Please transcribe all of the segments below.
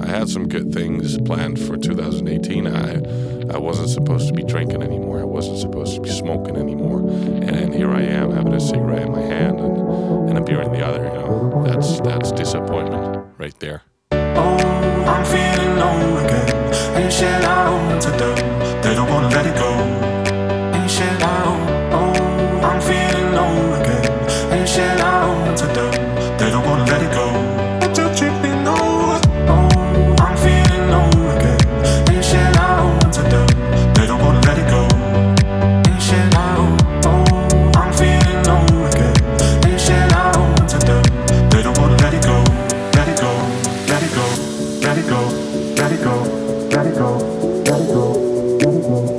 had some good things planned for 2018. I wasn't supposed to be drinking anymore. I wasn't supposed to be smoking anymore. And here I am having a cigarette in my hand and a beer in the other. You know, that's disappointment right there. Oh, I'm feeling low again. Ain't shit out to them. They don't wanna let it go. Ain't shit out. Oh, I'm feeling low again. Ain't shit out to them. They don't wanna let it go. Don't you be know? Oh, I'm feeling low again. Ain't shit out to them. They don't wanna let it go. Ain't shit out. Oh, I'm feeling low again. Ain't shit out to them. They don't wanna let it go. Let it go. Let it go. Let it go. Let it go. Let it go. Let it go. Let it go.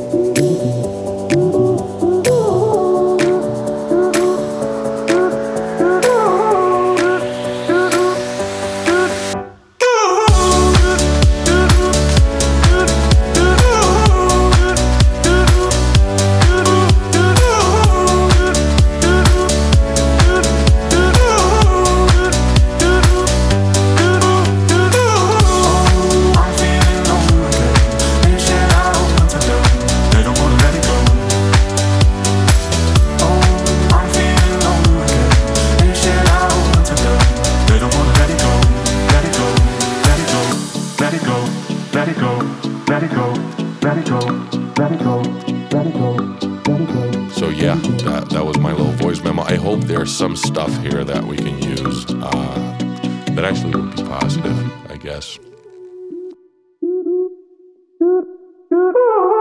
So yeah, that was my little voice memo. I hope there's some stuff here that we can use that actually would be positive, I guess.